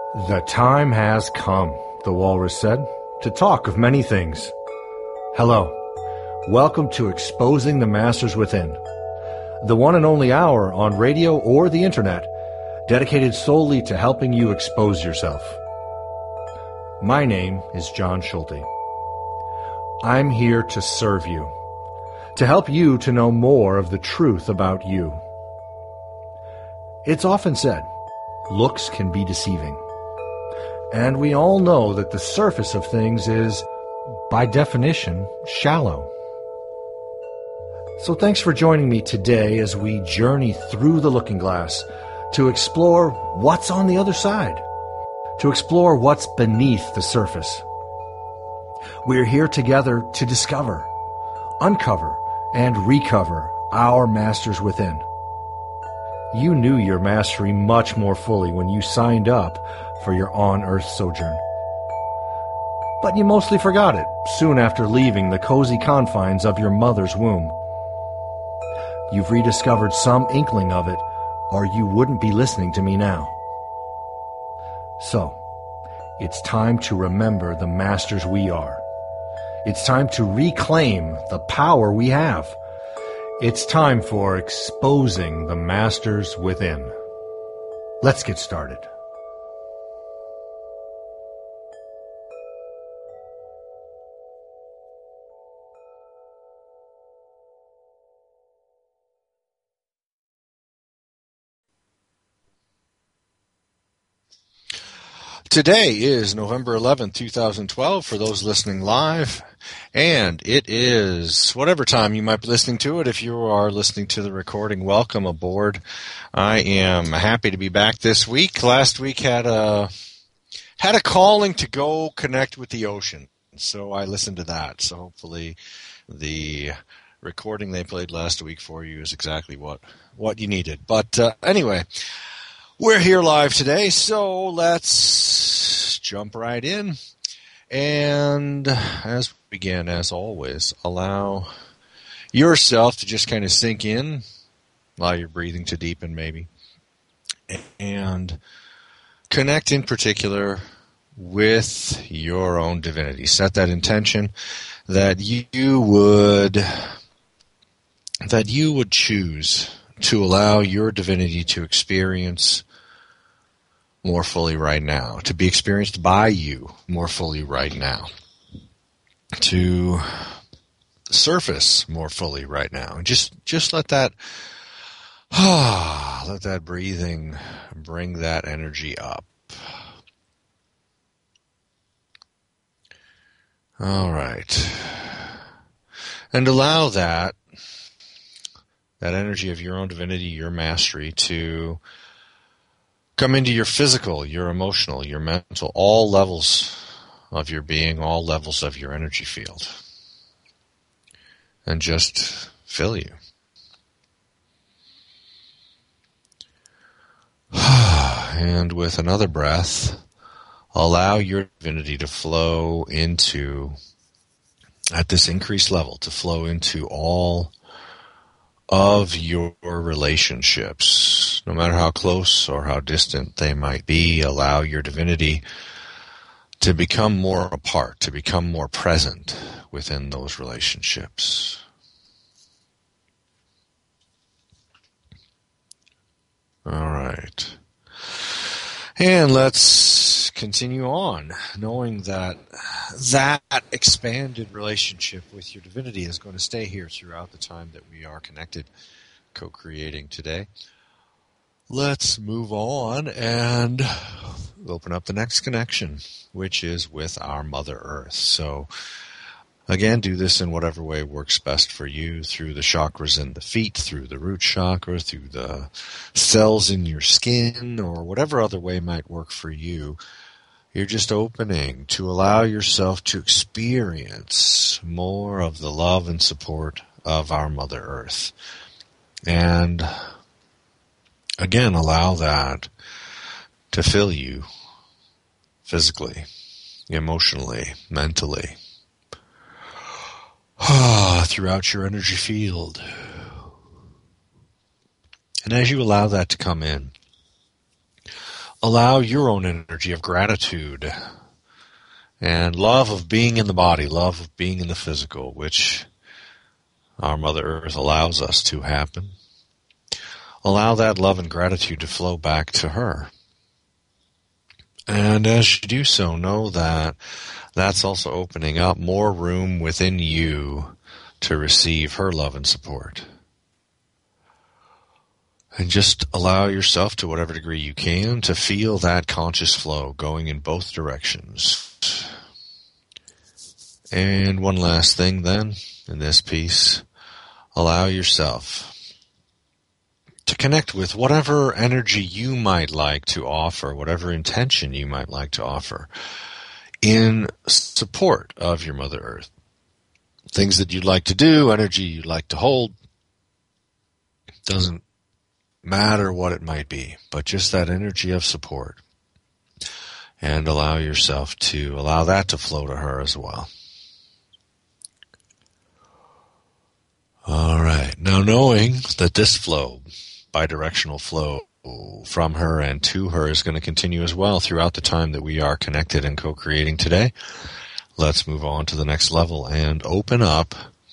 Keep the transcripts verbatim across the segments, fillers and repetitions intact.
The time has come, the walrus said, to talk of many things. Hello. Welcome to Exposing the Masters Within, the one and only hour on radio or the internet dedicated solely to helping you expose yourself. My name is John Schulte. I'm here to serve you, to help you to know more of the truth about you. It's often said, looks can be deceiving. And we all know that the surface of things is, by definition, shallow. So thanks for joining me today as we journey through the looking glass to explore what's on the other side, to explore what's beneath the surface. We're here together to discover, uncover, and recover our masters within. You knew your mastery much more fully when you signed up for your on-earth sojourn. But you mostly forgot it soon after leaving the cozy confines of your mother's womb. You've rediscovered some inkling of it, or you wouldn't be listening to me now. So, it's time to remember the masters we are. It's time to reclaim the power we have. It's time for Exposing the Masters Within. Let's get started. Today is November eleventh, twenty twelve, for those listening live, and it is whatever time you might be listening to it. If you are listening to the recording, welcome aboard. I am happy to be back this week. Last week had a had a calling to go connect with the ocean, so I listened to that. So hopefully the recording they played last week for you is exactly what, what you needed. But uh, anyway, we're here live today, so let's jump right in. And as we begin, as always, allow yourself to just kind of sink in, allow your breathing to deepen maybe, and connect in particular with your own divinity. Set that intention that you would that you would choose to allow your divinity to experience more fully right now, to be experienced by you more fully right now, to surface more fully right now. Just just let that ah, let that breathing bring that energy up. All right. And allow that that energy of your own divinity, your mastery, to come into your physical, your emotional, your mental, all levels of your being, all levels of your energy field, and just fill you. And with another breath, allow your divinity to flow into, at this increased level, to flow into all of your relationships, no matter how close or how distant they might be. Allow your divinity to become more a part, to become more present within those relationships. All right. And let's continue on, knowing that that expanded relationship with your divinity is going to stay here throughout the time that we are connected, co-creating today. Let's move on and open up the next connection, which is with our Mother Earth. So, again, do this in whatever way works best for you, through the chakras in the feet, through the root chakra, through the cells in your skin, or whatever other way might work for you. You're just opening to allow yourself to experience more of the love and support of our Mother Earth. And again, allow that to fill you physically, emotionally, mentally, throughout your energy field. And as you allow that to come in, allow your own energy of gratitude and love of being in the body, love of being in the physical, which our Mother Earth allows us to happen. Allow that love and gratitude to flow back to her. And as you do so, know that that's also opening up more room within you to receive her love and support. And just allow yourself, to whatever degree you can, to feel that conscious flow going in both directions. And one last thing then, in this piece, allow yourself to connect with whatever energy you might like to offer, whatever intention you might like to offer, in support of your Mother Earth. Things that you'd like to do, energy you'd like to hold, doesn't matter what it might be, but just that energy of support. And allow yourself to allow that to flow to her as well. All right. Now, knowing that this flow, bidirectional flow from her and to her, is going to continue as well throughout the time that we are connected and co-creating today, let's move on to the next level and open up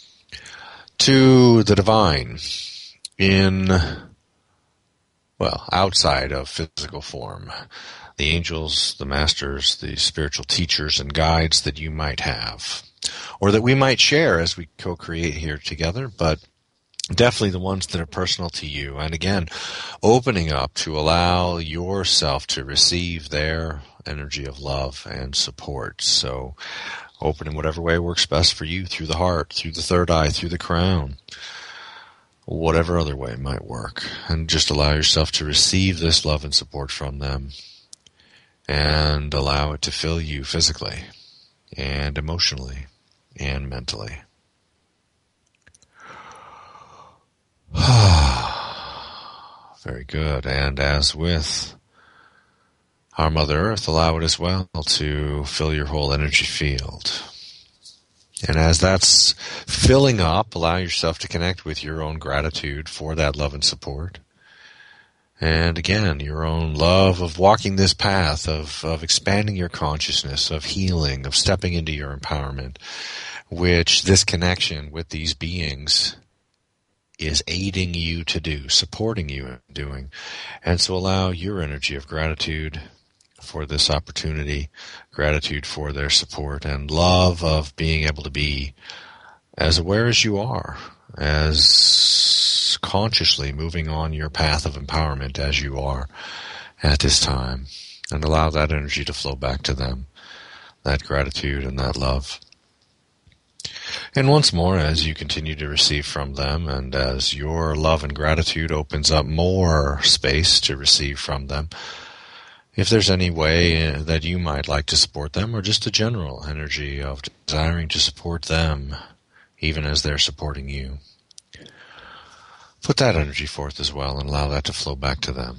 to the divine in, well, outside of physical form. The angels, the masters, the spiritual teachers and guides that you might have, or that we might share as we co-create here together, but definitely the ones that are personal to you. And again, opening up to allow yourself to receive their energy of love and support. So open in whatever way works best for you, through the heart, through the third eye, through the crown, whatever other way might work. And just allow yourself to receive this love and support from them, and allow it to fill you physically and emotionally and mentally. Very good. And as with our Mother Earth, allow it as well to fill your whole energy field. And as that's filling up, allow yourself to connect with your own gratitude for that love and support. And again, your own love of walking this path, of, of expanding your consciousness, of healing, of stepping into your empowerment, which this connection with these beings is aiding you to do, supporting you in doing. And so allow your energy of gratitude for this opportunity, gratitude for their support, and love of being able to be as aware as you are, as consciously moving on your path of empowerment as you are at this time. And allow that energy to flow back to them, that gratitude and that love. And once more, as you continue to receive from them, and as your love and gratitude opens up more space to receive from them, if there's any way that you might like to support them, or just a general energy of desiring to support them, even as they're supporting you, put that energy forth as well and allow that to flow back to them.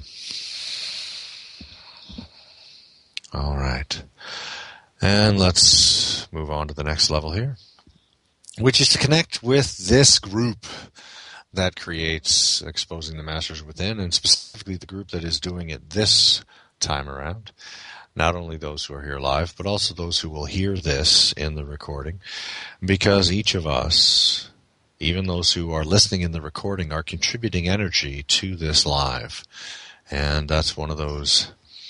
All right. And let's move on to the next level here, which is to connect with this group that creates Exposing the Masters Within, and specifically the group that is doing it this time around. Not only those who are here live, but also those who will hear this in the recording, because each of us, even those who are listening in the recording, are contributing energy to this live. And that's one of those,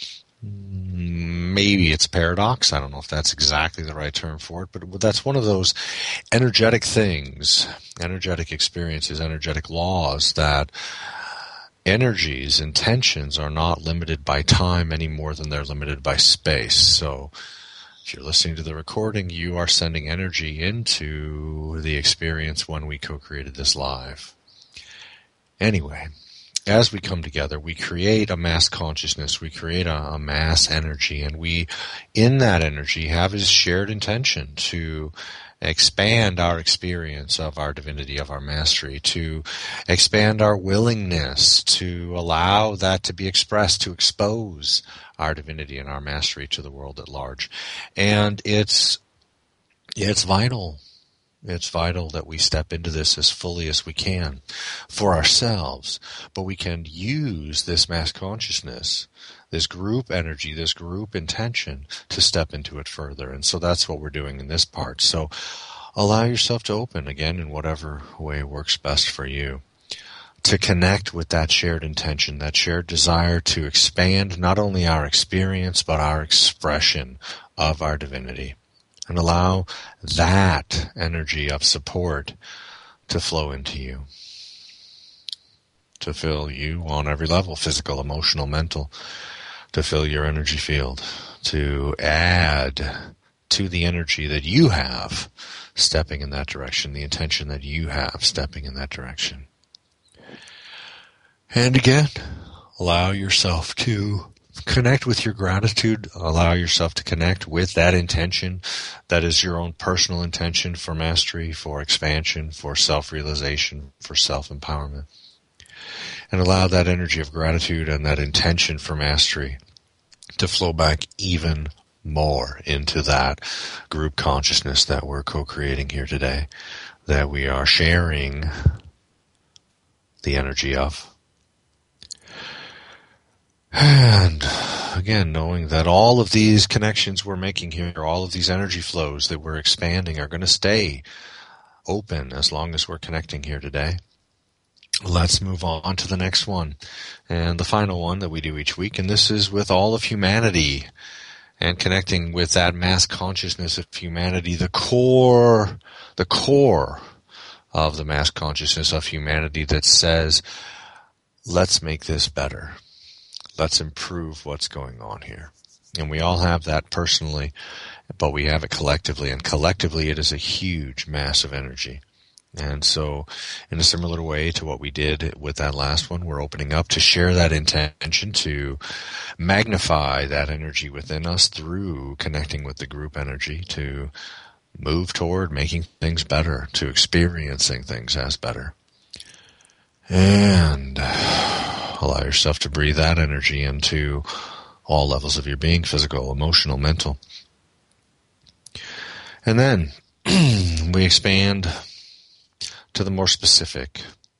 maybe it's paradox, I don't know if that's exactly the right term for it, but that's one of those energetic things, energetic experiences, energetic laws, that energies, intentions are not limited by time any more than they're limited by space. So if you're listening to the recording, you are sending energy into the experience when we co-created this live. Anyway, as we come together, we create a mass consciousness, we create a, a mass energy, and we, in that energy, have a shared intention to expand our experience of our divinity, of our mastery, to expand our willingness to allow that to be expressed, to expose our divinity and our mastery to the world at large. And it's it's vital. It's vital that we step into this as fully as we can for ourselves, but we can use this mass consciousness, this group energy, this group intention to step into it further. And so that's what we're doing in this part. So allow yourself to open again in whatever way works best for you, to connect with that shared intention, that shared desire to expand not only our experience, but our expression of our divinity. And allow that energy of support to flow into you, to fill you on every level, physical, emotional, mental, to fill your energy field, to add to the energy that you have stepping in that direction, the intention that you have stepping in that direction. And again, allow yourself to connect with your gratitude. Allow yourself to connect with that intention that is your own personal intention for mastery, for expansion, for self-realization, for self-empowerment. And allow that energy of gratitude and that intention for mastery to flow back even more into that group consciousness that we're co-creating here today, that we are sharing the energy of. And again, knowing that all of these connections we're making here, all of these energy flows that we're expanding are going to stay open as long as we're connecting here today. Let's move on to the next one, and the final one that we do each week, and this is with all of humanity and connecting with that mass consciousness of humanity, the core, the core of the mass consciousness of humanity that says, let's make this better. Let's improve what's going on here. And we all have that personally, but we have it collectively, and collectively it is a huge, massive energy. And so in a similar way to what we did with that last one, we're opening up to share that intention, to magnify that energy within us through connecting with the group energy, to move toward making things better, to experiencing things as better. And allow yourself to breathe that energy into all levels of your being, physical, emotional, mental. And then we expand to the more specific,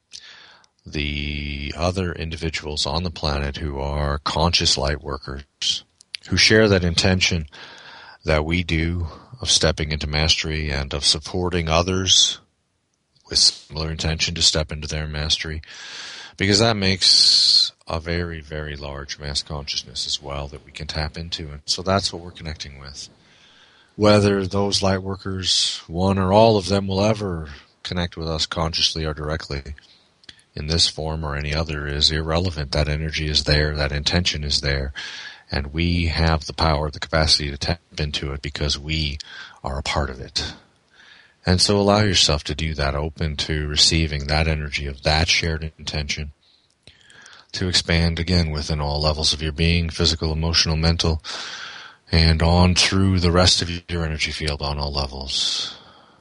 the other individuals on the planet who are conscious light workers, who share that intention that we do of stepping into mastery and of supporting others with similar intention to step into their mastery, because that makes a very, very large mass consciousness as well that we can tap into. And so that's what we're connecting with. Whether those light workers, one or all of them, will ever connect with us consciously or directly in this form or any other is irrelevant. That energy is there, that intention is there, and we have the power, the capacity to tap into it because we are a part of it. And so allow yourself to do that, open to receiving that energy of that shared intention, to expand again within all levels of your being, physical, emotional, mental, and on through the rest of your energy field on all levels.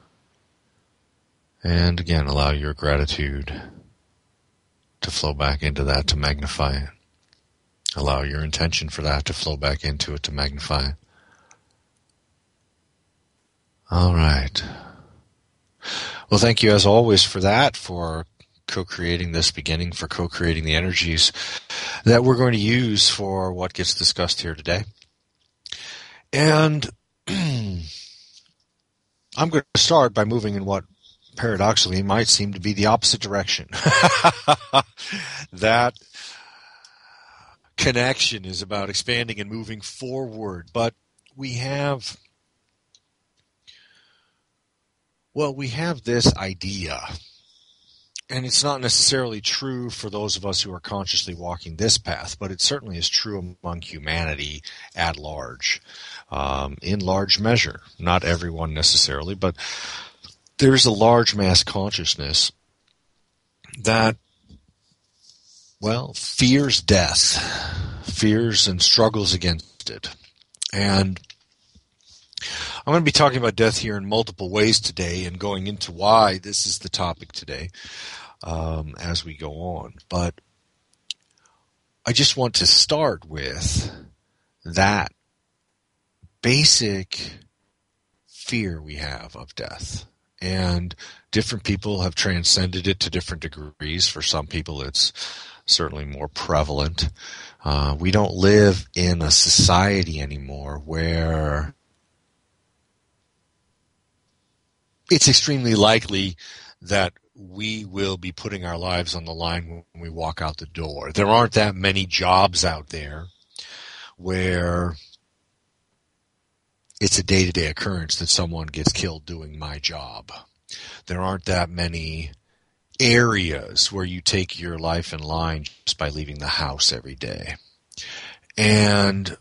And again, allow your gratitude to flow back into that, to magnify it. Allow your intention for that to flow back into it, to magnify it. All right. Well, thank you as always for that, for co-creating this beginning, for co-creating the energies that we're going to use for what gets discussed here today. And I'm going to start by moving in what paradoxically might seem to be the opposite direction. That connection is about expanding and moving forward, but we have, well, we have this idea, and it's not necessarily true for those of us who are consciously walking this path, but it certainly is true among humanity at large, um, in large measure. Not everyone necessarily, but there's a large mass consciousness that, well, fears death, fears and struggles against it. And I'm going to be talking about death here in multiple ways today and going into why this is the topic today um, as we go on. But I just want to start with that basic fear we have of death. And different people have transcended it to different degrees. For some people, it's certainly more prevalent. Uh, we don't live in a society anymore where it's extremely likely that we will be putting our lives on the line when we walk out the door. There aren't that many jobs out there where it's a day-to-day occurrence that someone gets killed doing my job. There aren't that many areas where you take your life in line just by leaving the house every day. And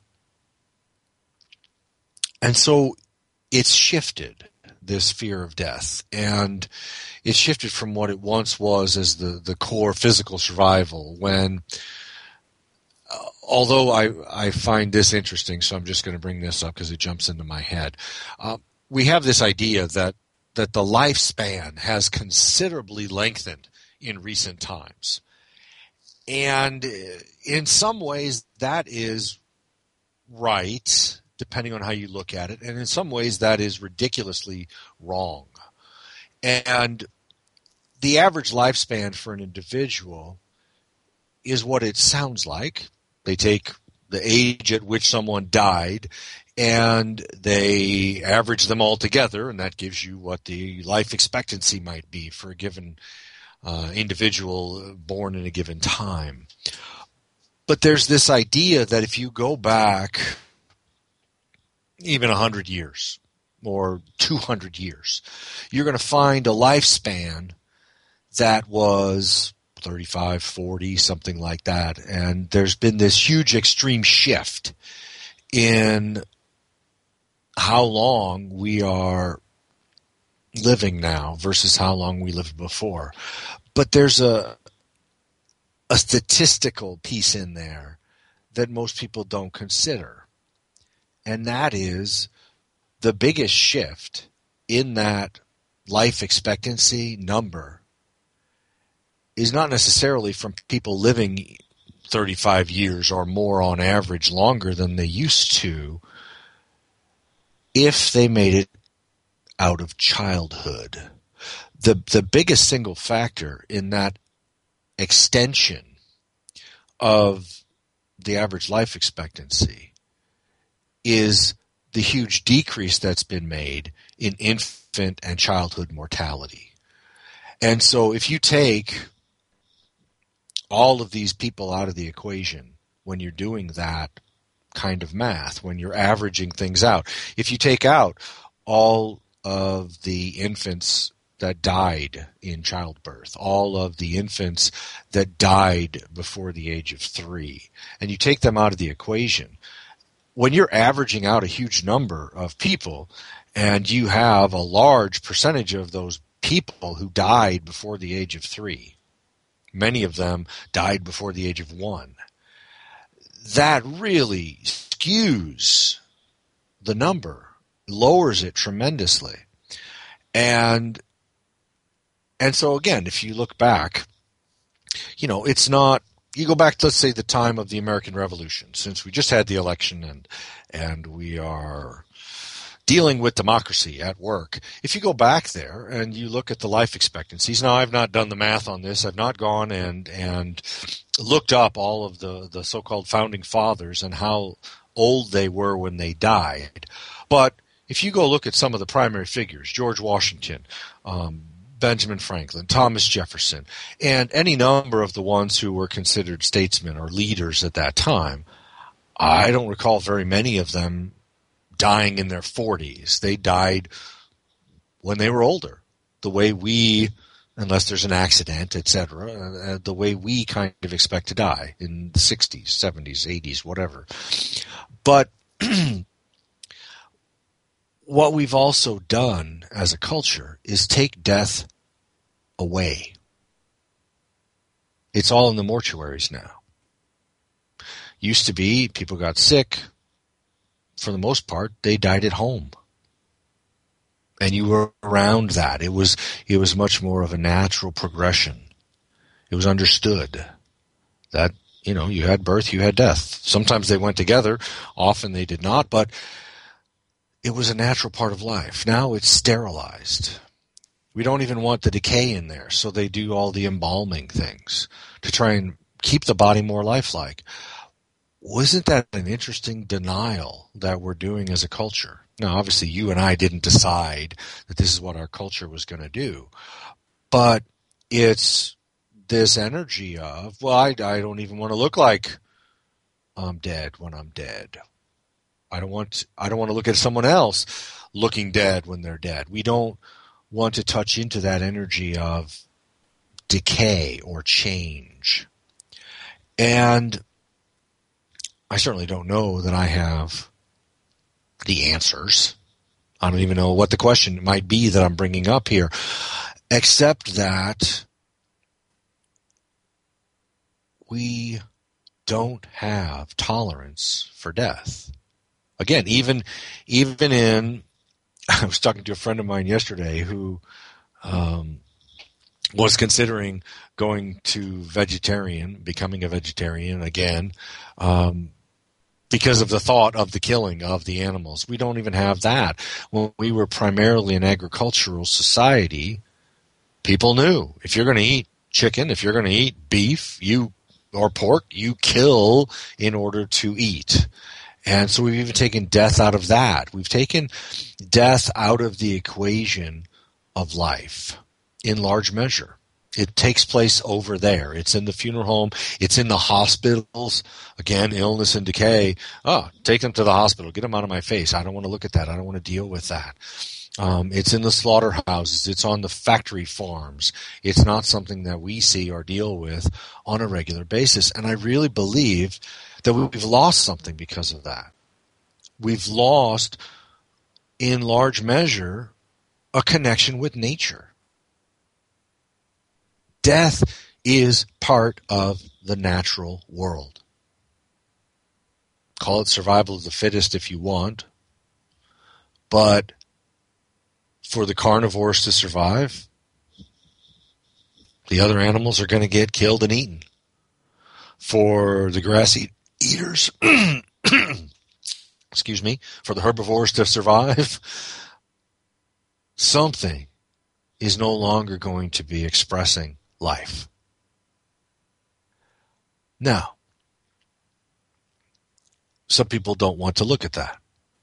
and so it's shifted, this fear of death, and it shifted from what it once was as the, the core physical survival when, uh, although I, I find this interesting, so I'm just going to bring this up because it jumps into my head. Uh, we have this idea that, that the lifespan has considerably lengthened in recent times. And in some ways that is right, depending on how you look at it, and in some ways that is ridiculously wrong. And the average lifespan for an individual is what it sounds like. They take the age at which someone died and they average them all together, and that gives you what the life expectancy might be for a given uh, individual born in a given time. But there's this idea that if you go back even one hundred years or two hundred years, you're going to find a lifespan that was thirty-five, forty, something like that. And there's been this huge extreme shift in how long we are living now versus how long we lived before. But there's a a statistical piece in there that most people don't consider. And that is the biggest shift in that life expectancy number is not necessarily from people living thirty-five years or more on average longer than they used to if they made it out of childhood. The the biggest single factor in that extension of the average life expectancy is the huge decrease that's been made in infant and childhood mortality. And so if you take all of these people out of the equation when you're doing that kind of math, when you're averaging things out, if you take out all of the infants that died in childbirth, all of the infants that died before the age of three, and you take them out of the equation, when you're averaging out a huge number of people and you have a large percentage of those people who died before the age of three, many of them died before the age of one, that really skews the number, lowers it tremendously. And and so again, if you look back, you know, it's not, you go back to, let's say, the time of the American Revolution, since we just had the election and and we are dealing with democracy at work. If you go back there and you look at the life expectancies, now I've not done the math on this, I've not gone and and looked up all of the, the so-called founding fathers and how old they were when they died. But if you go look at some of the primary figures, George Washington, um, Benjamin Franklin, Thomas Jefferson, and any number of the ones who were considered statesmen or leaders at that time, I don't recall very many of them dying in their forties. They died when they were older, the way we, unless there's an accident, et cetera, uh, the way we kind of expect to die in the sixties, seventies, eighties, whatever. But what we've also done as a culture is take death away. It's all in the mortuaries now. Used to be, people got sick. For the most part, they died at home. And you were around that. It was it was much more of a natural progression. It was understood that, you know, you had birth, you had death. Sometimes they went together. Often they did not, but it was a natural part of life. Now it's sterilized. We don't even want the decay in there, so they do all the embalming things to try and keep the body more lifelike. Wasn't that an interesting denial that we're doing as a culture? Now, obviously, you and I didn't decide that this is what our culture was going to do, but it's this energy of, well, I, I don't even want to look like I'm dead when I'm dead. I don't want I don't want to look at someone else looking dead when they're dead. We don't want to touch into that energy of decay or change. And I certainly don't know that I have the answers. I don't even know what the question might be that I'm bringing up here, except that we don't have tolerance for death. Again, even even in, I was talking to a friend of mine yesterday who um, was considering going to vegetarian, becoming a vegetarian again, um, because of the thought of the killing of the animals. We don't even have that. When we were primarily an agricultural society, people knew if you're going to eat chicken, if you're going to eat beef, you or pork, you kill in order to eat. And so we've even taken death out of that. We've taken death out of the equation of life in large measure. It takes place over there. It's in the funeral home. It's in the hospitals. Again, illness and decay. Oh, take them to the hospital. Get them out of my face. I don't want to look at that. I don't want to deal with that. Um, it's in the slaughterhouses. It's on the factory farms. It's not something that we see or deal with on a regular basis. And I really believe that we've lost something because of that. We've lost, in large measure, a connection with nature. Death is part of the natural world. Call it survival of the fittest if you want, but for the carnivores to survive, the other animals are going to get killed and eaten. For the grass eat- eaters, excuse me, for the herbivores to survive, something is no longer going to be expressing life. Now, some people don't want to look at that.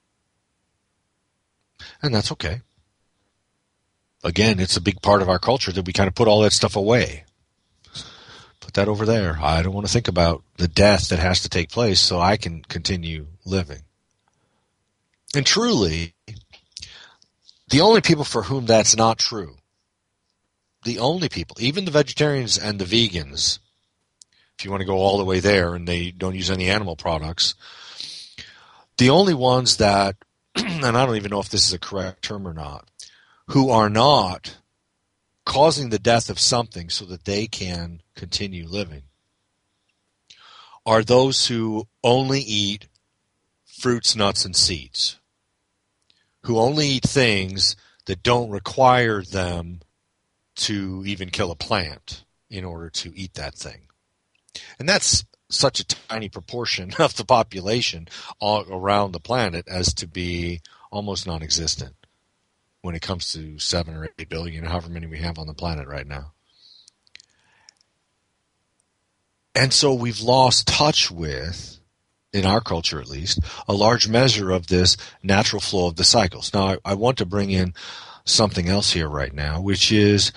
And that's okay. Again, it's a big part of our culture that we kind of put all that stuff away. Put that over there. I don't want to think about the death that has to take place so I can continue living. And truly, the only people for whom that's not true, the only people, even the vegetarians and the vegans, if you want to go all the way there and they don't use any animal products, the only ones that, and I don't even know if this is a correct term or not, who are not causing the death of something so that they can continue living, are those who only eat fruits, nuts, and seeds, who only eat things that don't require them to even kill a plant in order to eat that thing. And that's such a tiny proportion of the population all around the planet as to be almost non-existent when it comes to seven or eight billion, however many we have on the planet right now. And so we've lost touch with, in our culture at least, a large measure of this natural flow of the cycles. Now, I, I want to bring in something else here right now, which is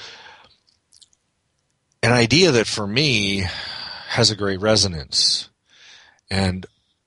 an idea that for me has a great resonance. And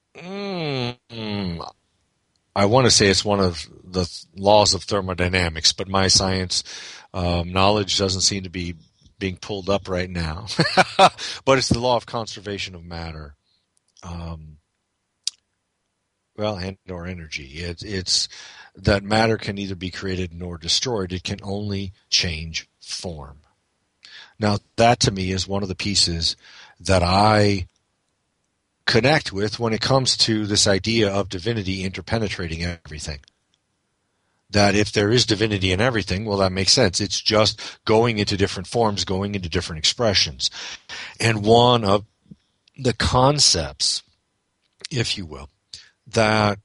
mm, I want to say it's one of the laws of thermodynamics, but my science um, knowledge doesn't seem to be being pulled up right now. But it's the law of conservation of matter. Um, well, and or energy. It, it's that matter can neither be created nor destroyed. It can only change form. Now, that to me is one of the pieces that I connect with when it comes to this idea of divinity interpenetrating everything. That if there is divinity in everything, well, that makes sense. It's just going into different forms, going into different expressions. And one of the concepts, if you will, that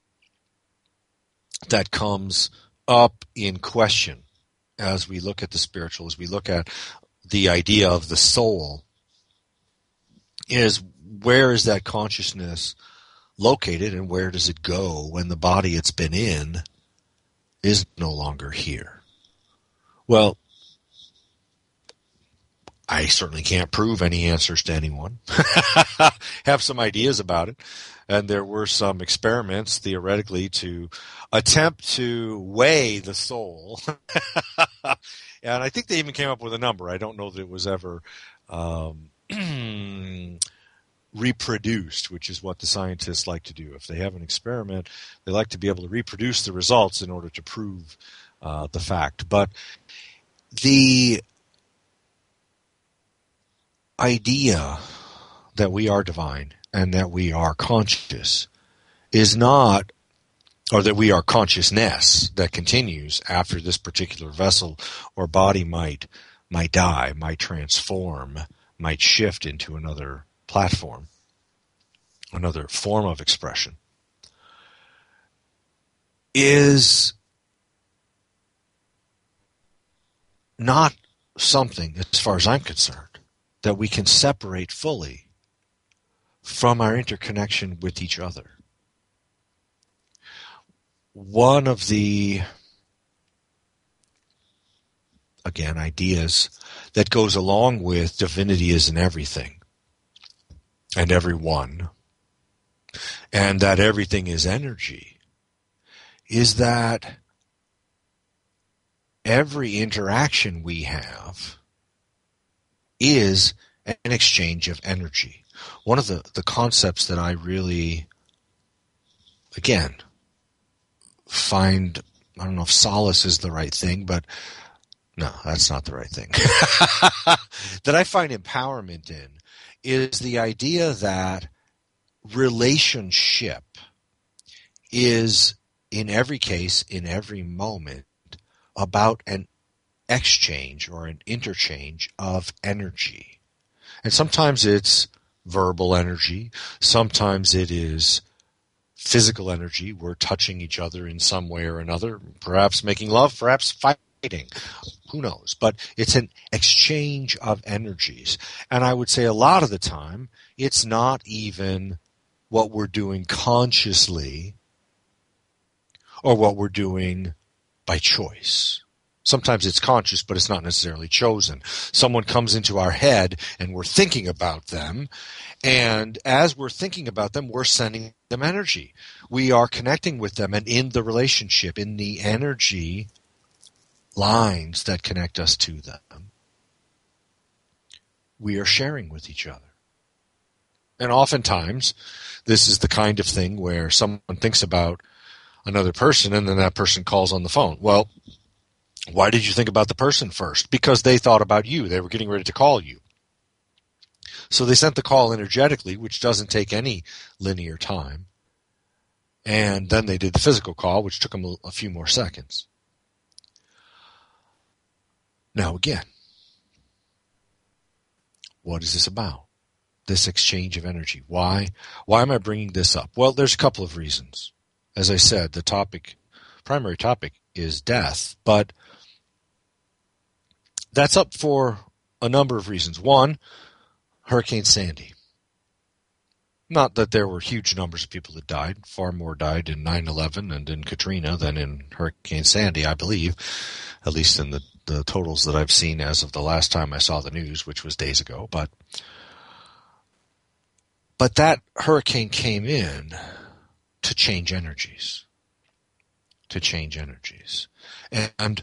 that comes up in question as we look at the spiritual, as we look at the idea of the soul, is where is that consciousness located and where does it go when the body it's been in is no longer here? Well, I certainly can't prove any answers to anyone. Have some ideas about it. And there were some experiments, theoretically, to attempt to weigh the soul. And I think they even came up with a number. I don't know that it was ever um, reproduced, which is what the scientists like to do. If they have an experiment, they like to be able to reproduce the results in order to prove uh, the fact. But the idea that we are divine and that we are conscious is not, or that we are consciousness that continues after this particular vessel or body might might die, might transform, might shift into another platform, another form of expression, is not something, as far as I'm concerned, that we can separate fully from our interconnection with each other. One of the, again, ideas that goes along with divinity is in everything and everyone, and that everything is energy, is that every interaction we have is an exchange of energy. One of the, the concepts that I really, again, find, I don't know if solace is the right thing, but no, that's not the right thing, that I find empowerment in is the idea that relationship is, in every case, in every moment, about an exchange or an interchange of energy. And sometimes it's verbal energy. Sometimes it is physical energy. We're touching each other in some way or another, perhaps making love, perhaps fighting. Who knows? But it's an exchange of energies. And I would say a lot of the time, it's not even what we're doing consciously or what we're doing by choice. Sometimes it's conscious, but it's not necessarily chosen. Someone comes into our head and we're thinking about them. And as we're thinking about them, we're sending them energy. We are connecting with them, and in the relationship, in the energy lines that connect us to them, we are sharing with each other. And oftentimes, this is the kind of thing where someone thinks about another person and then that person calls on the phone. Well, why did you think about the person first? Because they thought about you. They were getting ready to call you. So they sent the call energetically, which doesn't take any linear time. And then they did the physical call, which took them a, a few more seconds. Now again, what is this about? This exchange of energy. Why? Why am I bringing this up? Well, there's a couple of reasons. As I said, the topic, primary topic is death, but that's up for a number of reasons. One, Hurricane Sandy. Not that there were huge numbers of people that died. Far more died in nine eleven and in Katrina than in Hurricane Sandy, I believe, at least in the, the totals that I've seen as of the last time I saw the news, which was days ago. But, but that hurricane came in to change energies. To change energies. And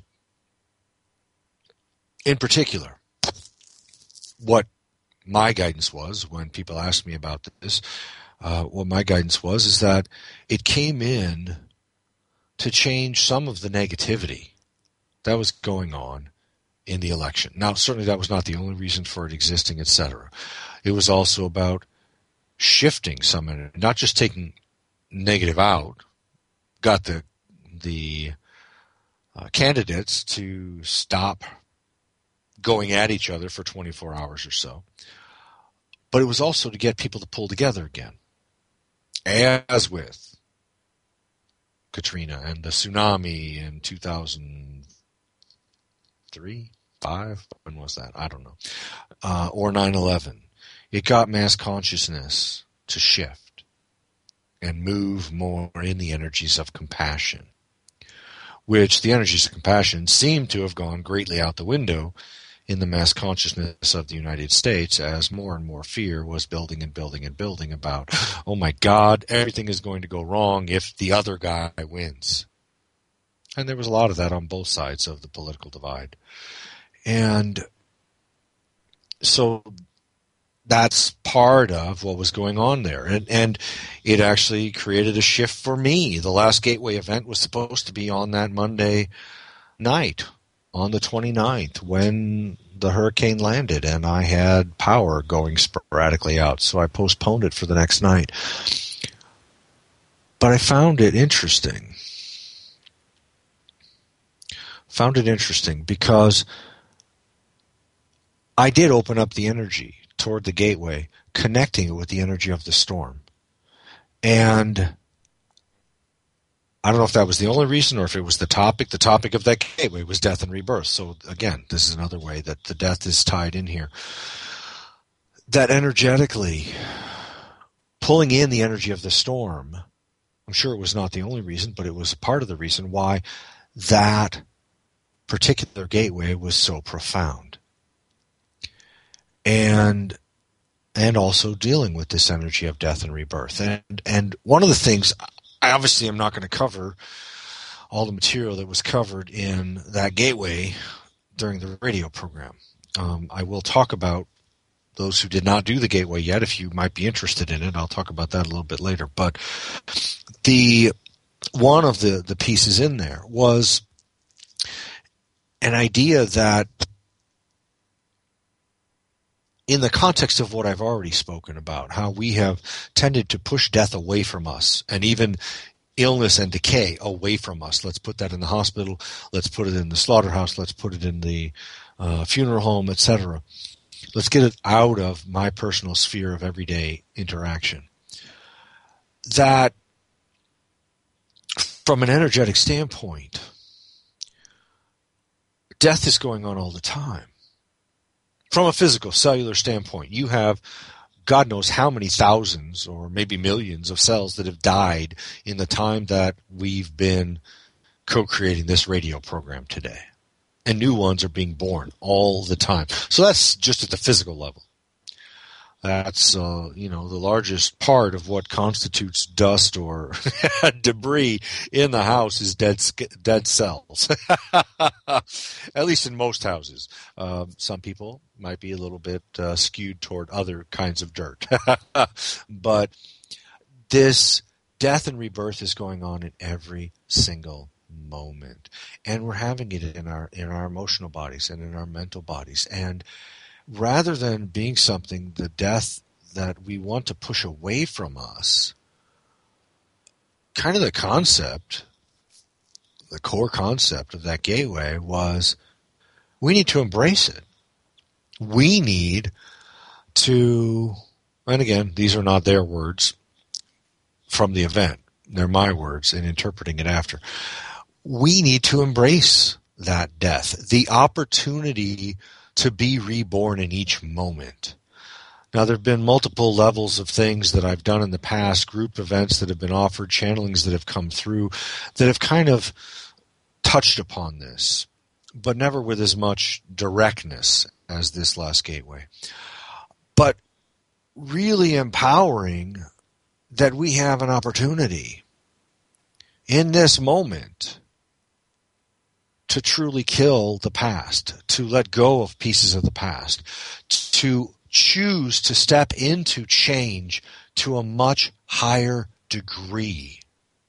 in particular, what my guidance was when people asked me about this, uh, what my guidance was is that it came in to change some of the negativity that was going on in the election. Now, certainly that was not the only reason for it existing, et cetera. It was also about shifting some energy, not just taking negative out, got the the uh, candidates to stop going at each other for twenty-four hours or so. But it was also to get people to pull together again. As with Katrina and the tsunami in two thousand three, five, when was that? I don't know. Uh, or nine eleven. it got mass consciousness to shift and move more in the energies of compassion, which the energies of compassion seem to have gone greatly out the window in the mass consciousness of the United States as more and more fear was building and building and building about, oh my God, everything is going to go wrong if the other guy wins. And there was a lot of that on both sides of the political divide. And so that's part of what was going on there. And, and it actually created a shift for me. The last Gateway event was supposed to be on that Monday night, on the twenty-ninth, when the hurricane landed, and I had power going sporadically out, so I postponed it for the next night. But I found it interesting. Found it interesting because I did open up the energy toward the gateway, connecting it with the energy of the storm. And I don't know if that was the only reason or if it was the topic. The topic of that gateway was death and rebirth. So again, this is another way that the death is tied in here. That energetically, pulling in the energy of the storm, I'm sure it was not the only reason, but it was part of the reason why that particular gateway was so profound. And and also dealing with this energy of death and rebirth. And and one of the things, I obviously am not going to cover all the material that was covered in that gateway during the radio program. Um, I will talk about those who did not do the gateway yet. If you might be interested in it, I'll talk about that a little bit later. But the one of the, the pieces in there was an idea that, in the context of what I've already spoken about, how we have tended to push death away from us, and even illness and decay away from us. Let's put that in the hospital. Let's put it in the slaughterhouse. Let's put it in the uh, funeral home, et cetera. Let's get it out of my personal sphere of everyday interaction. That, from an energetic standpoint, death is going on all the time. From a physical, cellular standpoint, you have God knows how many thousands or maybe millions of cells that have died in the time that we've been co-creating this radio program today. And new ones are being born all the time. So that's just at the physical level. That's, uh, you know, the largest part of what constitutes dust or debris in the house is dead dead cells. At least in most houses. Uh, some people might be a little bit uh, skewed toward other kinds of dirt. But this death and rebirth is going on in every single moment. And we're having it in our in our emotional bodies and in our mental bodies. And rather than being something, the death that we want to push away from us, kind of the concept, the core concept of that gateway was we need to embrace it. We need to, and again, these are not their words from the event. They're my words in interpreting it after. We need to embrace that death, the opportunity to be reborn in each moment. Now, there have been multiple levels of things that I've done in the past, group events that have been offered, channelings that have come through, that have kind of touched upon this, but never with as much directness as this last gateway. But really empowering that we have an opportunity in this moment to truly kill the past, to let go of pieces of the past, to choose to step into change to a much higher degree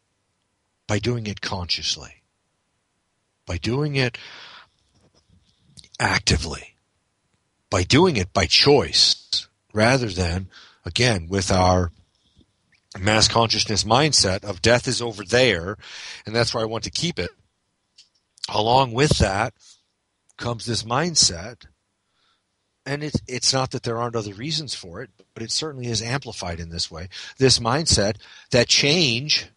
by doing it consciously, by doing it actively, by doing it by choice, rather than, again, with our mass consciousness mindset of death is over there, and that's where I want to keep it. Along with that comes this mindset, and it's, it's not that there aren't other reasons for it, but it certainly is amplified in this way. This mindset that change,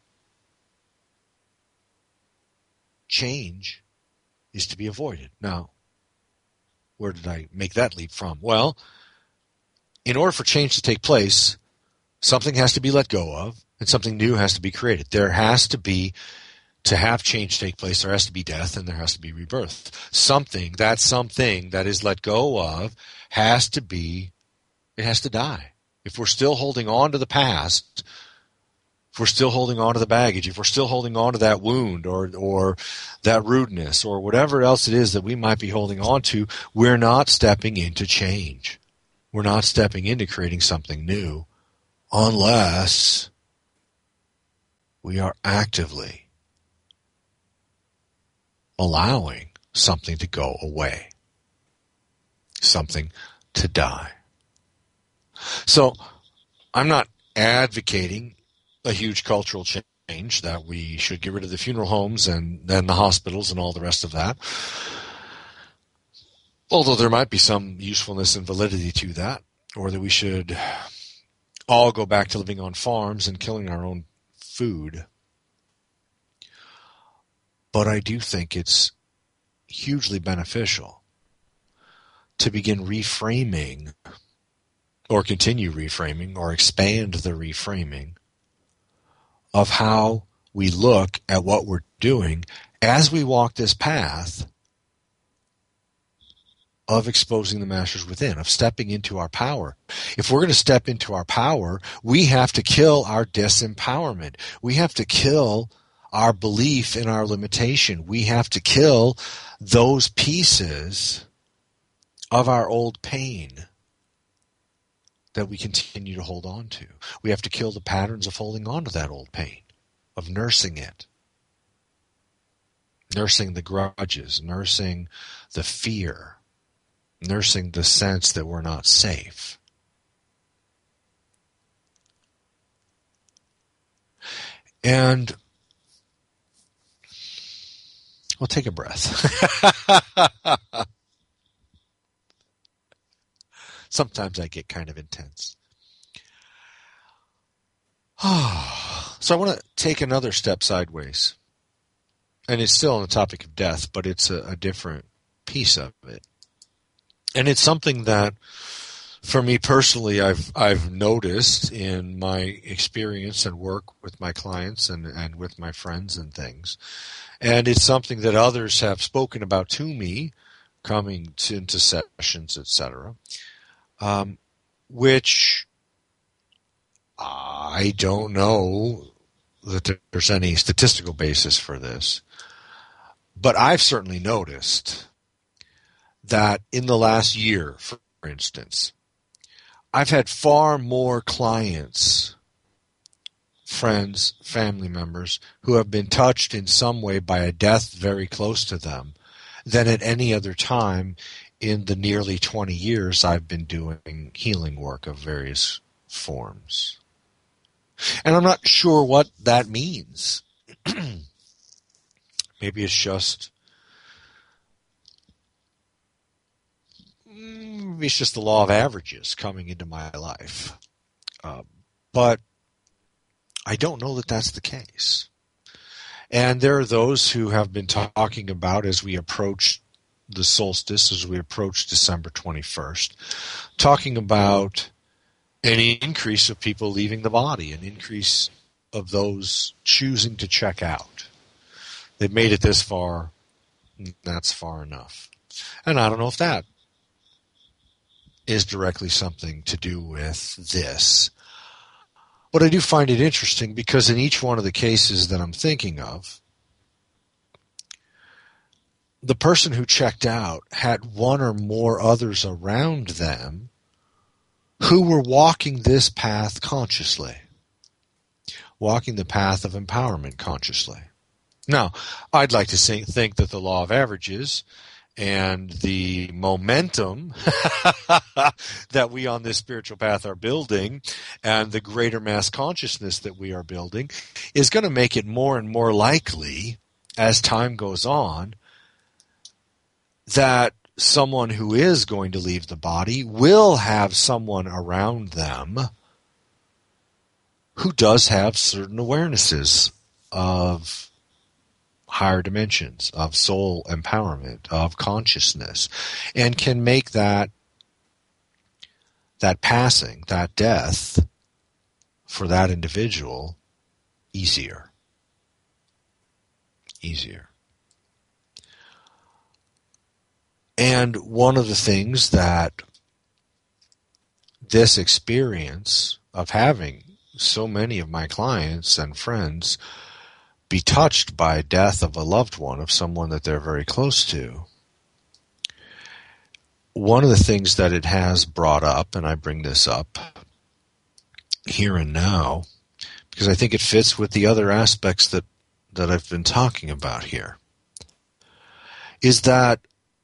change is to be avoided. Now, where did I make that leap from? Well, in order for change to take place, something has to be let go of and something new has to be created. There has to be, to have change take place, there has to be death and there has to be rebirth. Something, that something that is let go of has to be, it has to die. If we're still holding on to the past, if we're still holding on to the baggage, if we're still holding on to that wound or or that rudeness or whatever else it is that we might be holding on to, we're not stepping into change. We're not stepping into creating something new unless we are actively allowing something to go away, something to die. So I'm not advocating a huge cultural change that we should get rid of the funeral homes and then the hospitals and all the rest of that. Although there might be some usefulness and validity to that, or that we should all go back to living on farms and killing our own food. But I do think it's hugely beneficial to begin reframing or continue reframing or expand the reframing of how we look at what we're doing as we walk this path of exposing the masters within, of stepping into our power. If we're going to step into our power, we have to kill our disempowerment. We have to kill our belief in our limitation. We have to kill those pieces of our old pain that we continue to hold on to. We have to kill the patterns of holding on to that old pain, of nursing it, nursing the grudges, nursing the fear, nursing the sense that we're not safe. And well, take a breath. Sometimes I get kind of intense. So I want to take another step sideways. And it's still on the topic of death, but it's a, a different piece of it. And it's something that, for me personally, I've I've noticed in my experience and work with my clients and, and with my friends and things. And it's something that others have spoken about to me, coming to, into sessions, et cetera, um, which I don't know that there's any statistical basis for this. But I've certainly noticed that in the last year, for instance, I've had far more clients, friends, family members who have been touched in some way by a death very close to them than at any other time in the nearly twenty years I've been doing healing work of various forms. And I'm not sure what that means. Maybe it's just maybe it's just the law of averages coming into my life. Uh, but I don't know that that's the case. And there are those who have been talking about, as we approach the solstice, as we approach December twenty-first, talking about an increase of people leaving the body, an increase of those choosing to check out. They've made it this far, that's far enough. And I don't know if that is directly something to do with this. But I do find it interesting because in each one of the cases that I'm thinking of, the person who checked out had one or more others around them who were walking this path consciously, walking the path of empowerment consciously. Now, I'd like to think that the law of averages and the momentum that we on this spiritual path are building and the greater mass consciousness that we are building is going to make it more and more likely as time goes on that someone who is going to leave the body will have someone around them who does have certain awarenesses of higher dimensions, of soul empowerment, of consciousness, and can make that that passing, that death, for that individual, easier. Easier. And one of the things that this experience of having so many of my clients and friends be touched by death of a loved one, of someone that they're very close to, one of the things that it has brought up, and I bring this up here and now, because I think it fits with the other aspects that, that I've been talking about here, is that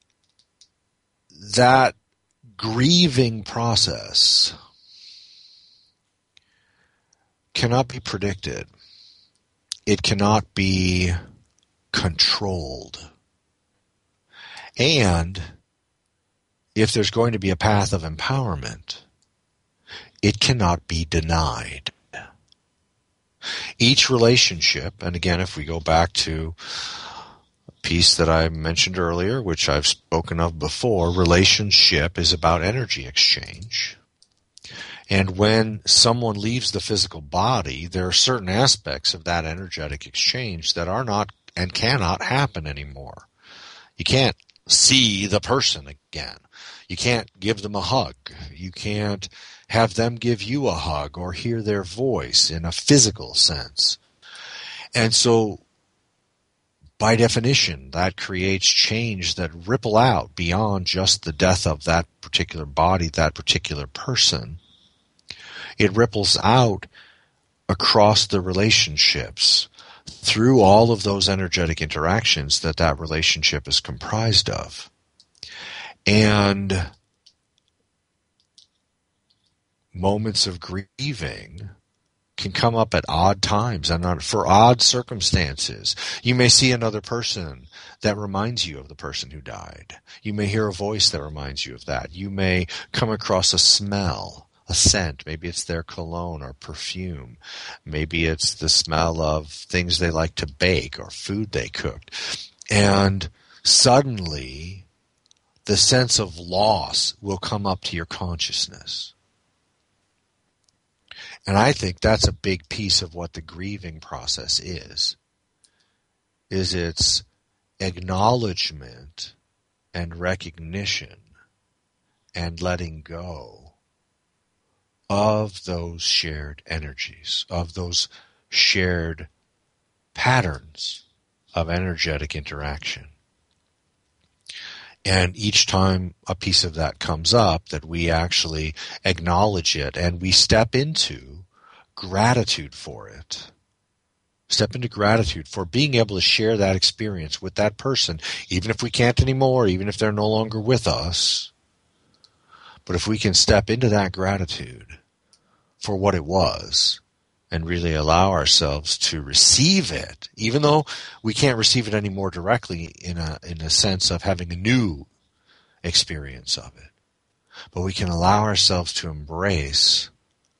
that grieving process cannot be predicted. It cannot be controlled. And if there's going to be a path of empowerment, it cannot be denied. Each relationship, and again, if we go back to a piece that I mentioned earlier, which I've spoken of before, relationship is about energy exchange. And when someone leaves the physical body, there are certain aspects of that energetic exchange that are not and cannot happen anymore. You can't see the person again. You can't give them a hug. You can't have them give you a hug or hear their voice in a physical sense. And so, by definition, that creates change that ripple out beyond just the death of that particular body, that particular person. It ripples out across the relationships through all of those energetic interactions that that relationship is comprised of. And moments of grieving can come up at odd times and for odd circumstances. You may see another person that reminds you of the person who died. You may hear a voice that reminds you of that. You may come across a smell, a scent. Maybe it's their cologne or perfume. Maybe it's the smell of things they like to bake or food they cooked. And suddenly, the sense of loss will come up to your consciousness. And I think that's a big piece of what the grieving process is, is its acknowledgement and recognition and letting go of those shared energies, of those shared patterns of energetic interaction. And each time a piece of that comes up, that we actually acknowledge it and we step into gratitude for it. Step into gratitude for being able to share that experience with that person, even if we can't anymore, even if they're no longer with us. But if we can step into that gratitude for what it was and really allow ourselves to receive it, even though we can't receive it anymore directly in a in a sense of having a new experience of it, but we can allow ourselves to embrace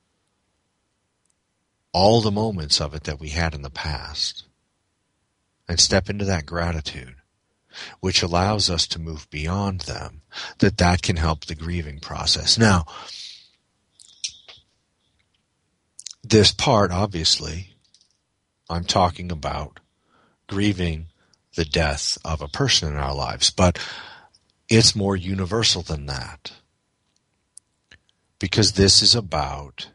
all the moments of it that we had in the past and step into that gratitude, which allows us to move beyond them, that that can help the grieving process. Now, this part, obviously, I'm talking about grieving the death of a person in our lives, but it's more universal than that, because this is about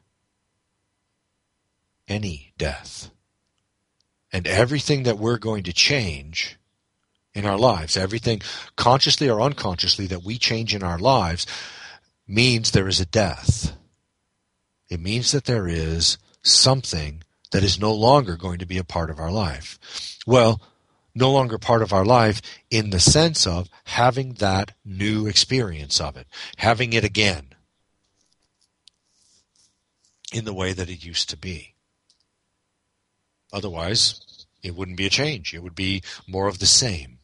any death. And everything that we're going to change in our lives, everything consciously or unconsciously that we change in our lives, means there is a death. It means that there is something that is no longer going to be a part of our life. Well, no longer part of our life in the sense of having that new experience of it, having it again in the way that it used to be. Otherwise, it wouldn't be a change. It would be more of the same.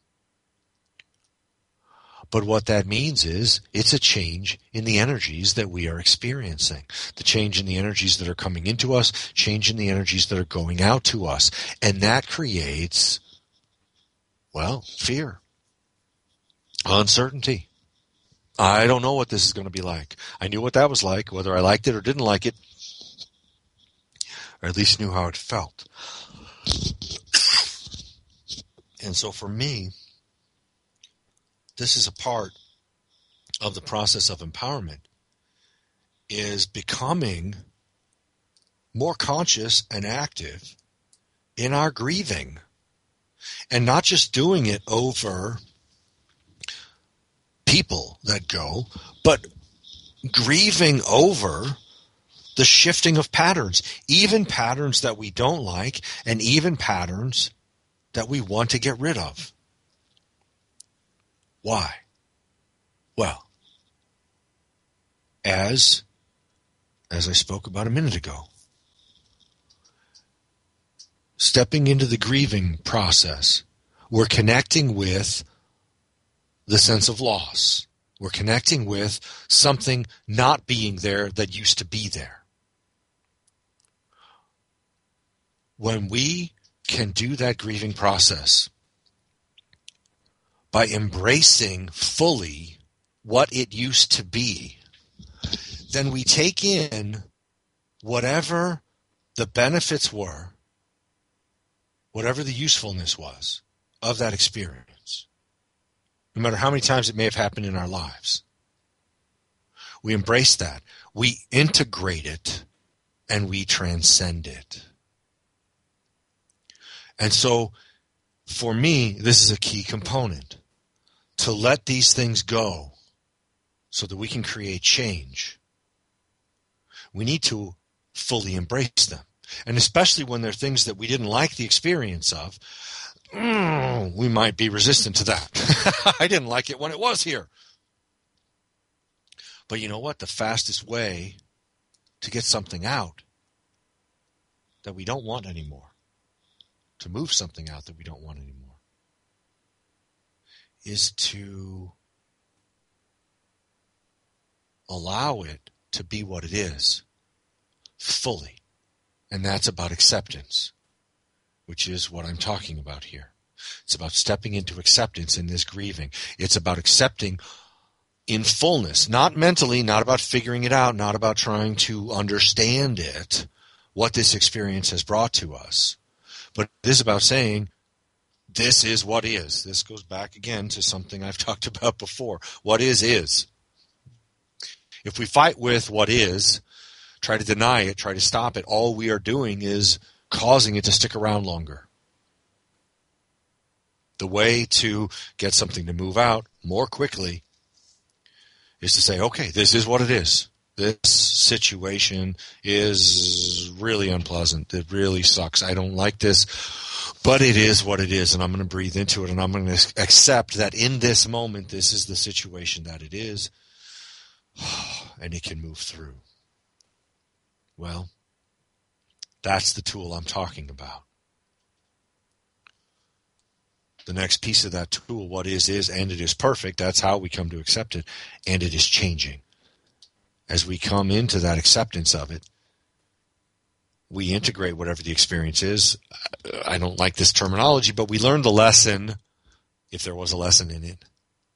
But what that means is it's a change in the energies that we are experiencing. The change in the energies that are coming into us, change in the energies that are going out to us. And that creates, well, fear, uncertainty, I don't know what this is going to be like. I knew what that was like, whether I liked it or didn't like it, or at least knew how it felt. And so for me, this is a part of the process of empowerment, is becoming more conscious and active in our grieving, and not just doing it over people that go, but grieving over the shifting of patterns, even patterns that we don't like, and even patterns that we want to get rid of. Why? Well, as, as I spoke about a minute ago, stepping into the grieving process, we're connecting with the sense of loss. We're connecting with something not being there that used to be there. When we can do that grieving process by embracing fully what it used to be, then we take in whatever the benefits were, whatever the usefulness was of that experience, no matter how many times it may have happened in our lives. We embrace that. We integrate it, and we transcend it. And so, for me, this is a key component, to let these things go so that we can create change. We need to fully embrace them. And especially when they're things that we didn't like the experience of, mm, we might be resistant to that. I didn't like it when it was here. But you know what? The fastest way to get something out that we don't want anymore, to move something out that we don't want anymore, is to allow it to be what it is, fully. And that's about acceptance, which is what I'm talking about here. It's about stepping into acceptance in this grieving. It's about accepting in fullness, not mentally, not about figuring it out, not about trying to understand it, what this experience has brought to us. But it is about saying, this is what is. This goes back again to something I've talked about before. What is, is. If we fight with what is, try to deny it, try to stop it, all we are doing is causing it to stick around longer. The way to get something to move out more quickly is to say, okay, this is what it is. This situation is really unpleasant. It really sucks. I don't like this, but it is what it is, and I'm going to breathe into it, and I'm going to accept that in this moment, this is the situation that it is, and it can move through. Well, that's the tool I'm talking about. The next piece of that tool, what is, is, and it is perfect. That's how we come to accept it, and it is changing. As we come into that acceptance of it, we integrate whatever the experience is. I don't like this terminology, but we learn the lesson, if there was a lesson in it.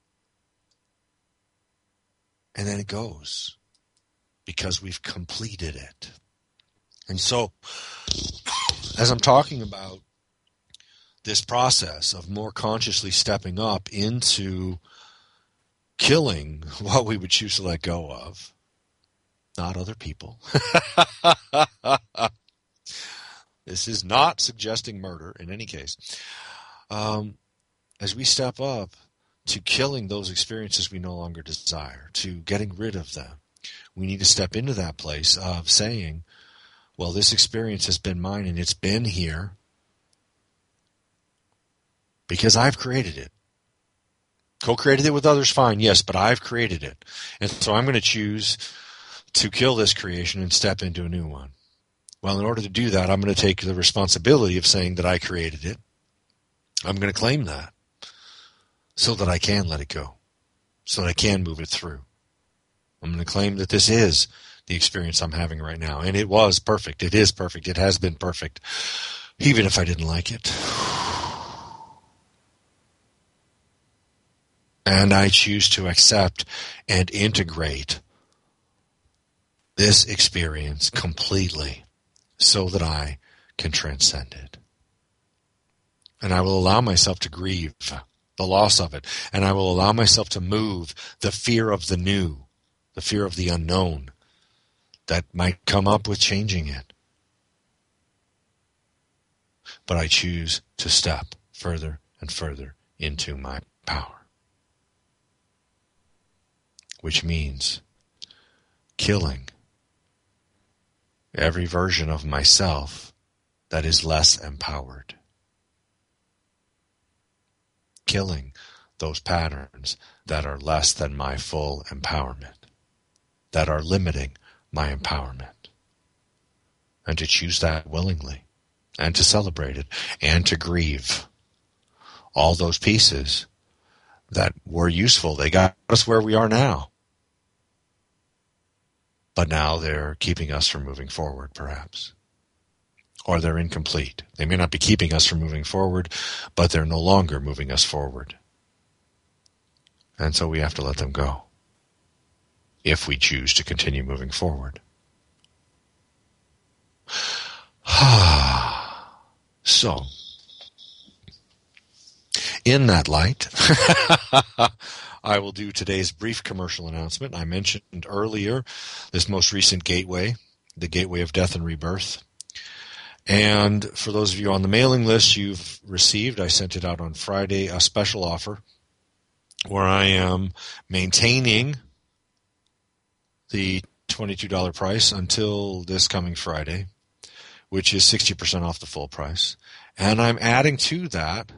And then it goes, because we've completed it. And so, as I'm talking about this process of more consciously stepping up into killing what we would choose to let go of, not other people. This is not suggesting murder in any case. Um, as we step up to killing those experiences we no longer desire, to getting rid of them, we need to step into that place of saying, well, this experience has been mine and it's been here because I've created it. Co-created it with others, fine, yes, but I've created it. And so I'm going to choose to kill this creation and step into a new one. Well, in order to do that, I'm going to take the responsibility of saying that I created it. I'm going to claim that so that I can let it go, so that I can move it through. I'm going to claim that this is the experience I'm having right now. And it was perfect. It is perfect. It has been perfect, even if I didn't like it. And I choose to accept and integrate this experience completely so that I can transcend it. And I will allow myself to grieve the loss of it. And I will allow myself to move the fear of the new, the fear of the unknown that might come up with changing it. But I choose to step further and further into my power. Which means killing every version of myself that is less empowered. Killing those patterns that are less than my full empowerment, that are limiting my empowerment. And to choose that willingly, and to celebrate it, and to grieve all those pieces that were useful. They got us where we are now. But now they're keeping us from moving forward, perhaps. Or they're incomplete. They may not be keeping us from moving forward, but they're no longer moving us forward. And so we have to let them go, if we choose to continue moving forward. So, in that light, I will do today's brief commercial announcement. I mentioned earlier this most recent gateway, the Gateway of Death and Rebirth. And for those of you on the mailing list, you've received, I sent it out on Friday, a special offer where I am maintaining the twenty-two dollars price until this coming Friday, which is sixty percent off the full price. And I'm adding to that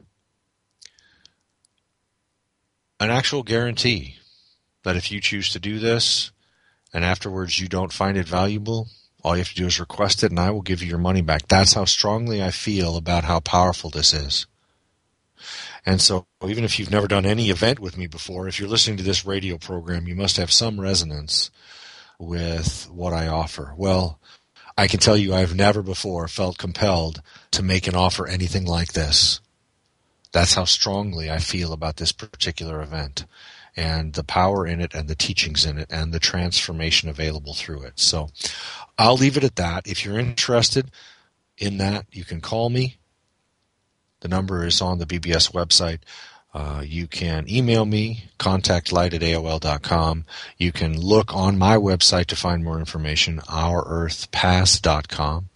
an actual guarantee that if you choose to do this and afterwards you don't find it valuable, all you have to do is request it and I will give you your money back. That's how strongly I feel about how powerful this is. And so even if you've never done any event with me before, if you're listening to this radio program, you must have some resonance with what I offer. Well, I can tell you I've never before felt compelled to make an offer anything like this. That's how strongly I feel about this particular event and the power in it and the teachings in it and the transformation available through it. So I'll leave it at that. If you're interested in that, you can call me. The number is on the B B S website. Uh, you can email me, contact light at A O L dot com. You can look on my website to find more information, our earth pass dot com.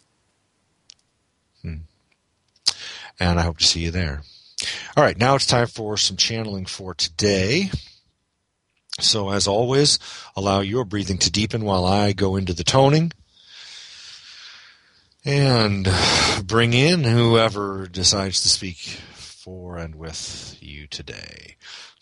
Hmm. And I hope to see you there. All right, now it's time for some channeling for today. So as always, allow your breathing to deepen while I go into the toning. And bring in whoever decides to speak for and with you today.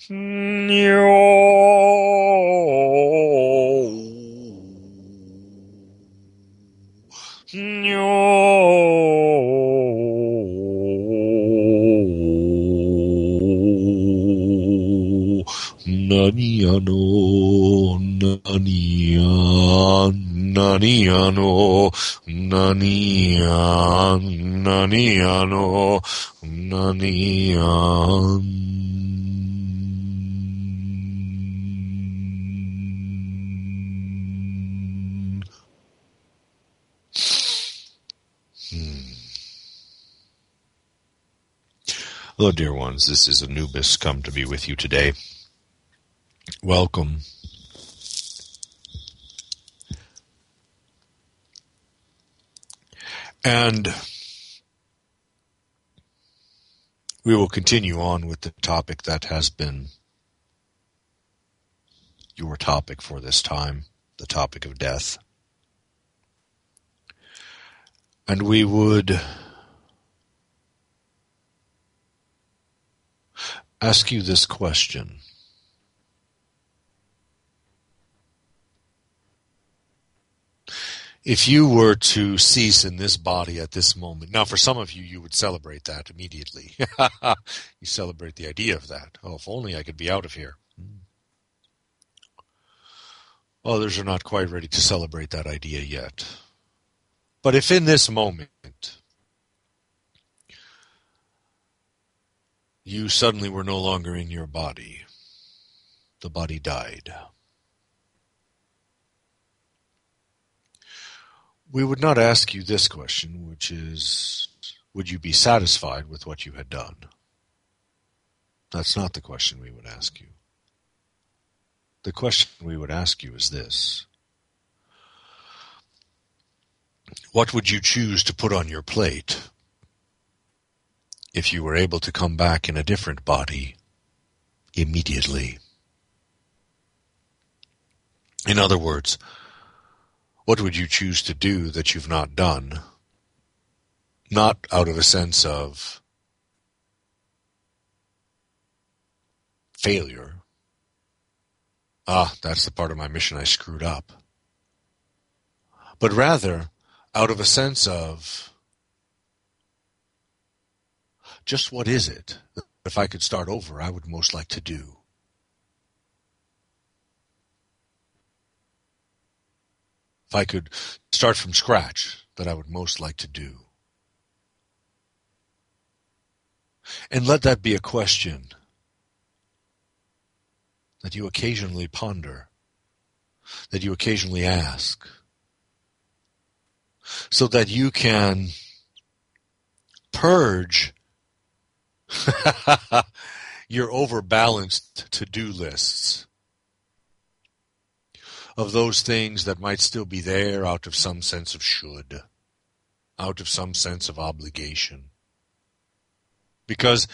Nani ano, nani an, nani ano, nani an, nani ano, nani an. Hmm. Hello, dear ones. This is Anubis, come to be with you today. Welcome. And we will continue on with the topic that has been your topic for this time, the topic of death. And we would ask you this question. If you were to cease in this body at this moment, now for some of you, you would celebrate that immediately. You celebrate the idea of that. Oh, if only I could be out of here. Others are not quite ready to celebrate that idea yet. But if in this moment you suddenly were no longer in your body, the body died. We would not ask you this question, which is, would you be satisfied with what you had done? That's not the question we would ask you. The question we would ask you is this: what would you choose to put on your plate if you were able to come back in a different body immediately? In other words, what would you choose to do that you've not done? Not out of a sense of failure. Ah, that's the part of my mission I screwed up. But rather, out of a sense of, just what is it that if I could start over, I would most like to do? If I could start from scratch, that I would most like to do. And let that be a question that you occasionally ponder, that you occasionally ask, so that you can purge your overbalanced to-do lists of those things that might still be there out of some sense of should, out of some sense of obligation. Because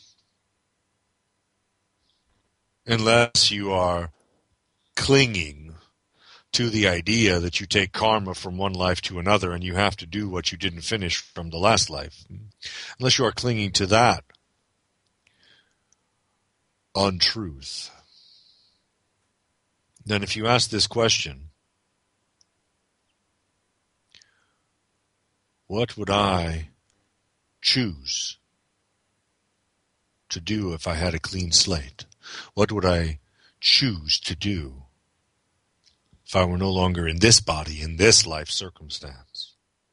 unless you are clinging to the idea that you take karma from one life to another and you have to do what you didn't finish from the last life, unless you are clinging to that untruth, then if you ask this question, what would I choose to do if I had a clean slate? What would I choose to do if I were no longer in this body, in this life circumstance?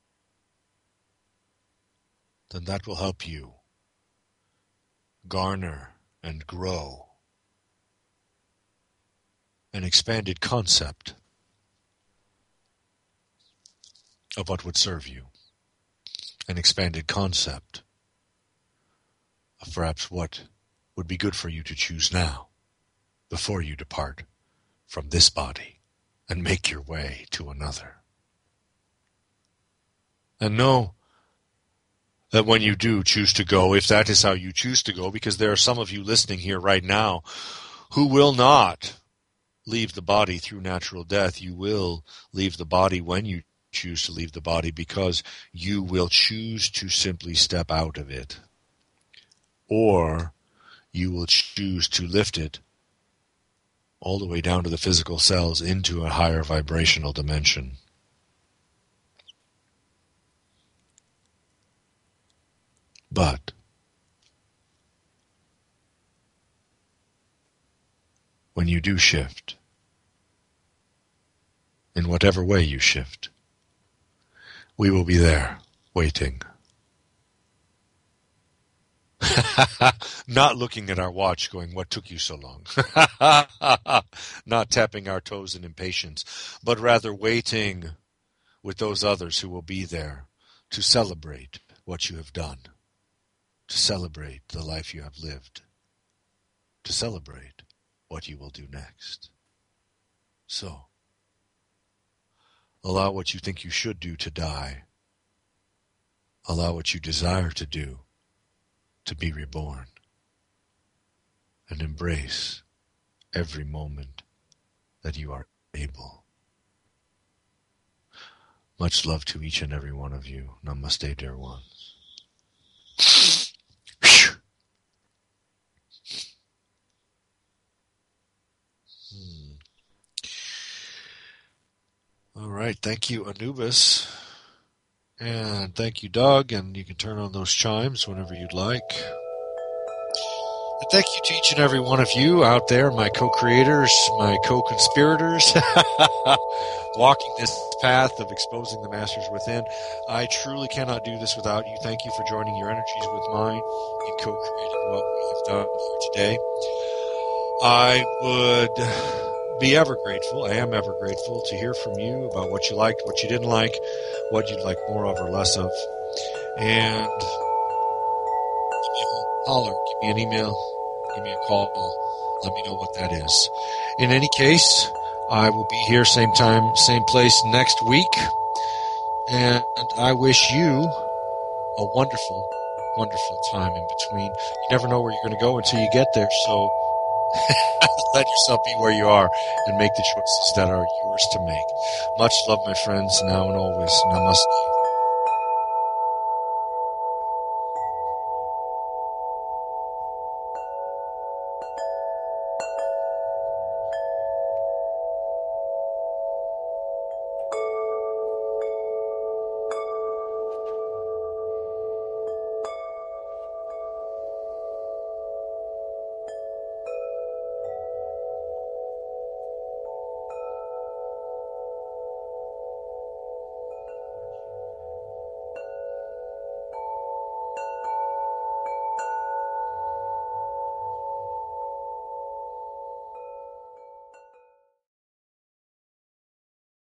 Then that will help you garner and grow an expanded concept of what would serve you, an expanded concept of perhaps what would be good for you to choose now, before you depart from this body and make your way to another. And know that when you do choose to go, if that is how you choose to go, because there are some of you listening here right now who will not leave the body through natural death. You will leave the body when you choose to leave the body, because you will choose to simply step out of it. Or you will choose to lift it all the way down to the physical cells into a higher vibrational dimension. But when you do shift, in whatever way you shift, we will be there, waiting. Not looking at our watch going, what took you so long? Not tapping our toes in impatience, but rather waiting with those others who will be there to celebrate what you have done, to celebrate the life you have lived, to celebrate what you will do next. So, allow what you think you should do to die. Allow what you desire to do to be reborn. And embrace every moment that you are able. Much love to each and every one of you. Namaste, dear ones. Hmm. All right, thank you, Anubis. And thank you, Doug, and you can turn on those chimes whenever you'd like. And thank you to each and every one of you out there, my co-creators, my co-conspirators, walking this path of exposing the masters within. I truly cannot do this without you. Thank you for joining your energies with mine in co-creating what we have done here today. I would be ever grateful, I am ever grateful to hear from you about what you liked, what you didn't like, what you'd like more of or less of. And give me a holler, give me an email, give me a call, let me know what that is. In any case, I will be here same time, same place next week. And I wish you a wonderful, wonderful time in between. You never know where you're going to go until you get there, so let yourself be where you are and make the choices that are yours to make. Much love, my friends, now and always. Namaste.